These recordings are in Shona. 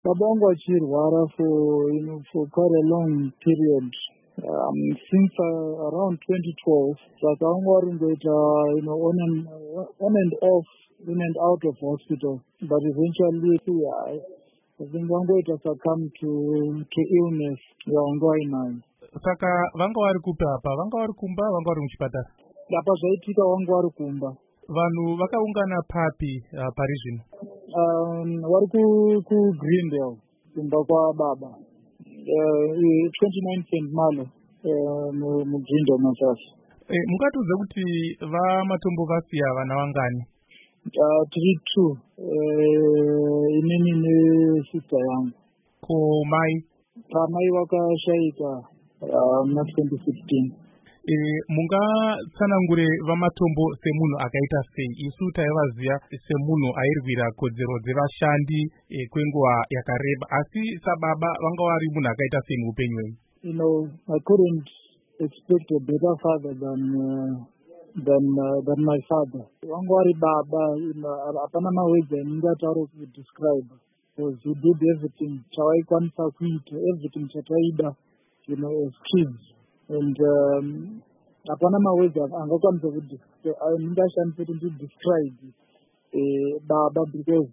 baba vangu vachirwara for quite a long period. Since around 2012, saka vangu vari kungoita on and off, in and out of hospital, but eventually I think vangoita succumb to illness yavanga vainayo. Saka vanga vari kupi apa? Vanga vari kumba, vanga vari muchipatara? Apa zvaitika vanga vari kumba. Vanhu vakaungana papi pari zvino? Vari kuGreendale kumba kwababa 29 St. Malo muGreendale Masasi. Mungatiudze kuti vamatombo vasiya vana vangani? Tiri 2, inini nesister yangu. Ko mai? Mai vakashayika muna 2016. Mungatsanangure vamatombo semunhu akaita sei? Isu taivaziva semunhu airwira kodzero dzevashandi kwenguva yakareba, asi sababa vanga vari munhu akaita sei muupenyu hwenyu? I couldn't expect a better father than my father. Vanga vari baba, hapana mawedzi andingataura kudescribe, because he did everything chavaikwanisa kuita, everything chataida, as kids. And hapana mawedzi angakwanisa andingashandisa kuti ndidescribe baba, because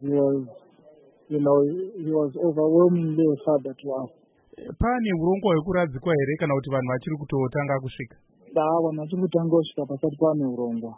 he was overwhelmingly a father to us. Pane urongwa hwekuradzikwa here kana kuti vanhu vachiri kutotanga kusvika? Vanhu vachiri kutanga kusvika pasati pane urongwa.